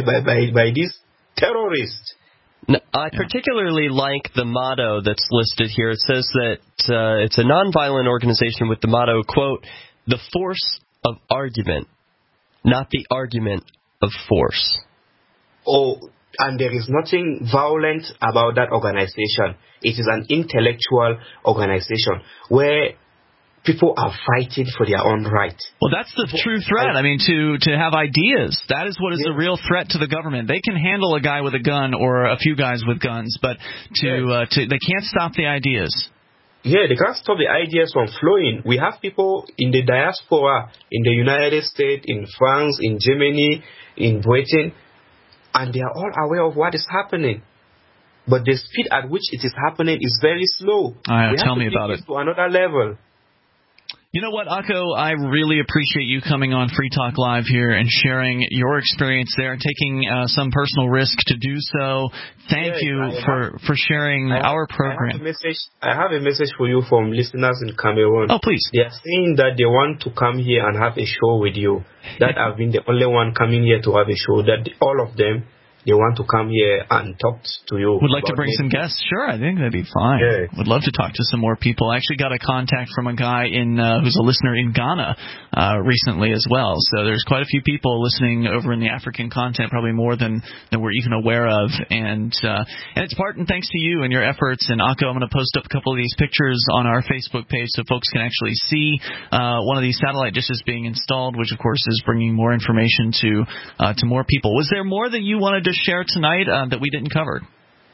these terrorists. I particularly like the motto that's listed here. It says that it's a nonviolent organization with the motto, quote, "The force of argument, not the argument of force." Oh, and there is nothing violent about that organization. It is an intellectual organization where people are fighting for their own right. Well, that's the true threat. I mean, to have ideas. That is what is the real threat to the government. They can handle a guy with a gun or a few guys with guns, but they can't stop the ideas. Yeah, they can't stop the ideas from flowing. We have people in the diaspora, in the United States, in France, in Germany, in Britain, and they are all aware of what is happening. But the speed at which it is happening is very slow. Tell me about it. To another level. You know what, Akko? I really appreciate you coming on Free Talk Live here and sharing your experience there, taking some personal risk to do so. Thank you for sharing our program. I have a message for you from listeners in Cameroon. Oh, please. They are saying that they want to come here and have a show with you. That I've been the only one coming here to have a show. That all of them, they want to come here and talk to you. Would like to bring some guests? Sure, I think that'd be fine. Yeah. Would love to talk to some more people. I actually got a contact from a guy who's a listener in Ghana recently as well. So there's quite a few people listening over in the African continent, probably more than we're even aware of. And it's part and thanks to you and your efforts. And Akko, I'm going to post up a couple of these pictures on our Facebook page so folks can actually see one of these satellite dishes being installed, which of course is bringing more information to more people. Was there more that you wanted to share tonight that we didn't cover?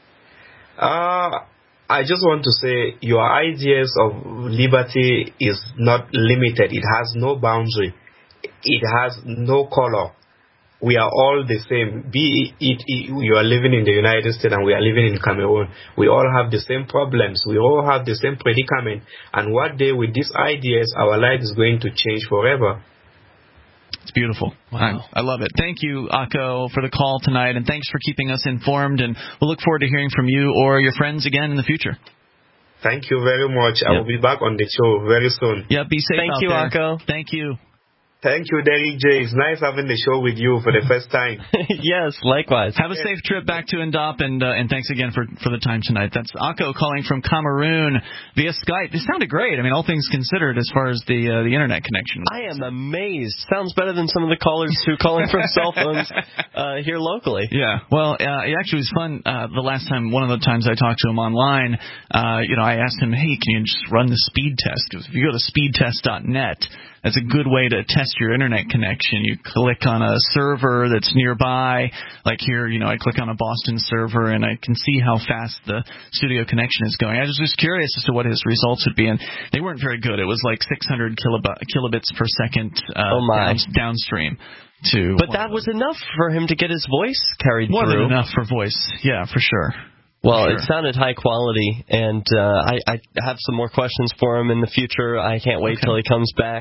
I just want to say your ideas of liberty is not limited. It has no boundary. It has no color. We are all the same. Be it you are living in the United States and we are living in Cameroon. We all have the same problems. We all have the same predicament. And one day with these ideas, our life is going to change forever. It's beautiful. Wow. I love it. Thank you, Akko, for the call tonight, and thanks for keeping us informed. And we'll look forward to hearing from you or your friends again in the future. Thank you very much. I will be back on the show very soon. Yeah, be safe out there. Thank you, Akko. Thank you. Thank you, Derek J. It's nice having the show with you for the first time. Yes, likewise. Have a safe trip back to Ndop, and thanks again for the time tonight. That's Akko calling from Cameroon via Skype. It sounded great. I mean, all things considered, as far as the internet connection. I am amazed. Sounds better than some of the callers who calling from cell phones here locally. Yeah. Well, it actually was fun. The last time, one of the times I talked to him online, I asked him, hey, can you just run the speed test? Because if you go to speedtest.net, that's a good way to test your internet connection. You click on a server that's nearby. Like here, I click on a Boston server, and I can see how fast the studio connection is going. I was just curious as to what his results would be, and they weren't very good. It was like 600 kilobits per second downstream. But that was enough for him to get his voice carried More through. More than enough for voice. Yeah, for sure. Well, it sounded high quality, and I have some more questions for him in the future. I can't wait till he comes back.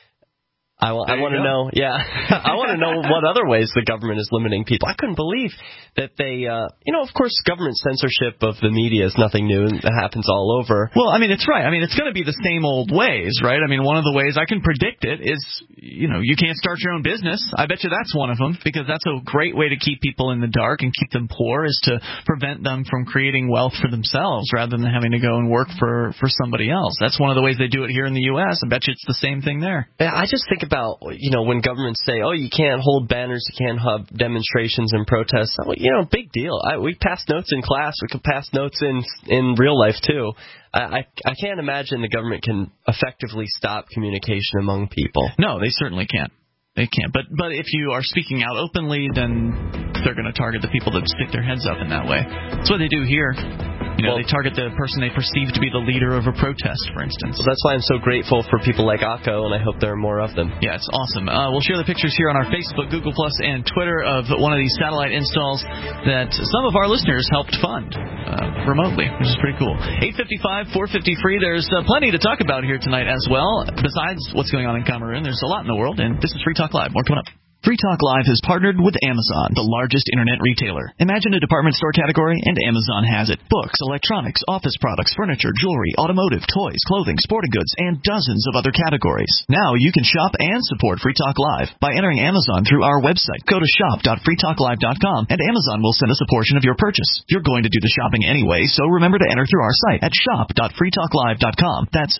I want to know, I want to know what other ways the government is limiting people. I couldn't believe that they, of course, government censorship of the media is nothing new. That happens all over. Well, I mean, it's right. I mean, it's going to be the same old ways, right? I mean, one of the ways I can predict it is, you can't start your own business. I bet you that's one of them, because that's a great way to keep people in the dark and keep them poor, is to prevent them from creating wealth for themselves rather than having to go and work for somebody else. That's one of the ways they do it here in the U.S. I bet you it's the same thing there. Yeah, I just think about, when governments say, oh, you can't hold banners, you can't have demonstrations and protests. Big deal. We pass notes in class. We can pass notes in real life, too. I can't imagine the government can effectively stop communication among people. No, they certainly can't. They can't. But if you are speaking out openly, then they're going to target the people that stick their heads up in that way. That's what they do here. They target the person they perceive to be the leader of a protest, for instance. Well, that's why I'm so grateful for people like Akko, and I hope there are more of them. Yeah, it's awesome. We'll share the pictures here on our Facebook, Google+, and Twitter of one of these satellite installs that some of our listeners helped fund remotely, which is pretty cool. 855, 450 free. There's plenty to talk about here tonight as well. Besides what's going on in Cameroon, there's a lot in the world, and this is Free Talk Live. More coming up. Free Talk Live has partnered with Amazon, the largest internet retailer. Imagine a department store category, and Amazon has it. Books, electronics, office products, furniture, jewelry, automotive, toys, clothing, sporting goods, and dozens of other categories. Now you can shop and support Free Talk Live by entering Amazon through our website. Go to shop.freetalklive.com, and Amazon will send us a portion of your purchase. You're going to do the shopping anyway, so remember to enter through our site at shop.freetalklive.com. That's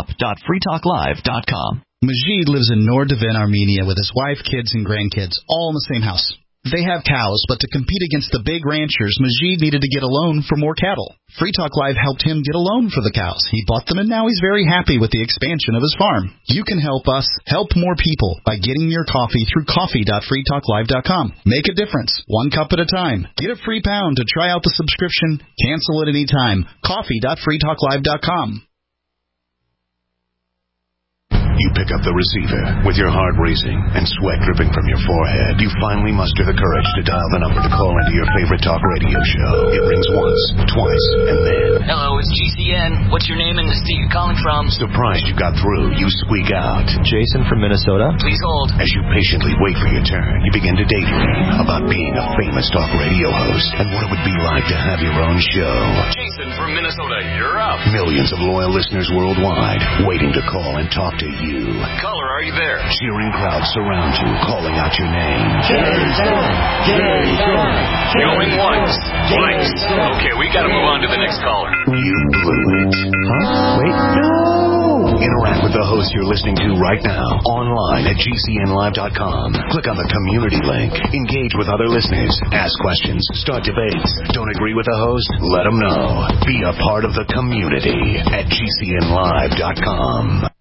shop.freetalklive.com. Majid lives in Nord-Devin, Armenia, with his wife, kids, and grandkids, all in the same house. They have cows, but to compete against the big ranchers, Majid needed to get a loan for more cattle. Free Talk Live helped him get a loan for the cows. He bought them, and now he's very happy with the expansion of his farm. You can help us help more people by getting your coffee through coffee.freetalklive.com. Make a difference, one cup at a time. Get a free pound to try out the subscription. Cancel at any time. Coffee.freetalklive.com. You pick up the receiver with your heart racing and sweat dripping from your forehead. You finally muster the courage to dial the number to call into your favorite talk radio show. It rings once, twice, and then... Hello, it's GCN. What's your name and the state you're calling from? Surprised you got through, you squeak out. Jason from Minnesota. Please hold. As you patiently wait for your turn, you begin to daydream about being a famous talk radio host and what it would be like to have your own show. Jason from Minnesota, you're up. Millions of loyal listeners worldwide waiting to call and talk to you. Caller, are you there? Cheering crowds surround you, calling out your name. Jason! Going once, twice. Okay, we gotta move on to the next caller. You blew it. Huh? Wait, no! Interact with the host you're listening to right now, online at GCNlive.com. Click on the community link. Engage with other listeners. Ask questions. Start debates. Don't agree with the host? Let them know. Be a part of the community at GCNlive.com.